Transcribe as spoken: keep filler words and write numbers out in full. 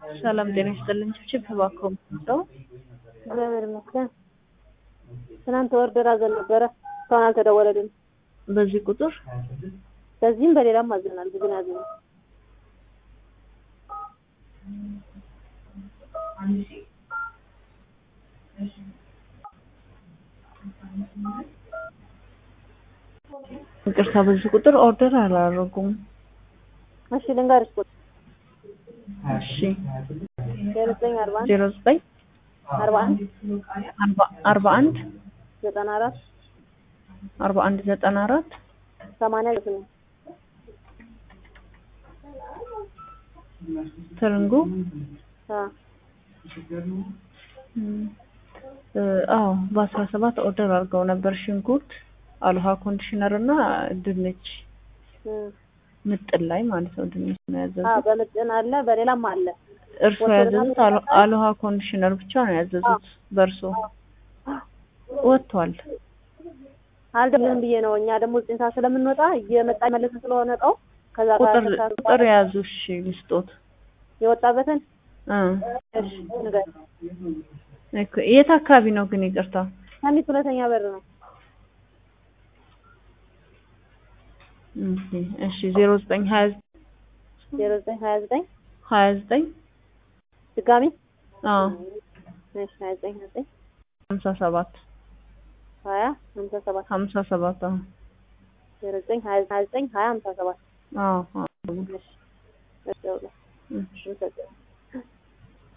ሰላም ጤና ይስጥልኝ። ችፕ እባክዎ ነው እግዚአብሔር ይመስገን። ትናንት ኦርደር አዘን ነበረ እስካሁን አልተደወለልንም። በዚህ ቁጥር በዚህም በሌላም አዘናል። ብዙ ነው ያዘነው። ይቅርታ በዚህ ቁጥር ኦርደር አላደረጉም። እሺ ልንገርሽ ቁጥር እሺ ዜሮ ዘጠኝ አርባ አንድ ዜሮ ዘጠኝ አርባ አንድ አርባ አንድ ዘጠና አራት አርባ አንድ ዘጠና አራት ሰማንያ ዘጠኝ ትርንጉ አ አዎ በአስራ ሰባት ኦርደር አድርገው ነበር። ሽንኩርት፣ አልሃ ኮንዲሽነር እና ድንች ምጥን ላይ ማለት ነው። ድንች ነው ያዘዙት። አዎ በምጥን አለ በሌላም አለ። እርሶ ያዘዙት አልሃ ኮንዲሽነር ብቻ ነው ያዘዙት። በርሶ ወጥቷል። አልደለም ብዬ ነው። እኛ ደግሞ ዘጠኝ ሰዓት ስለምንወጣ እየመጣ መለሰ ስለሆነ ጣው ከዛ ጋር ቁጥር ያዙ። እሺ ልስጦት የወጣበትን አ እሺ ንገር። እኮ የት አካባቢ ነው ግን? ይቅርታ ሰሚት ሁለተኛ በር ነው። እሺ እሺ ዜሮ ዘጠኝ ሀያ ዜሮ ዘጠኝ ሀያ ዘጠኝ ሀያ ዘጠኝ ድጋሚ አዎ እሺ ሀያ ዘጠኝ ሀያ ዘጠኝ ሀምሳ ሰባት ሀያ ሀምሳ ሰባት ሀምሳ ሰባት አዎ ዜሮ ዘጠኝ ሀያ ዘጠኝ ሀያ ሀምሳ ሰባት አዎ አዎ እሺ እሺ እሺ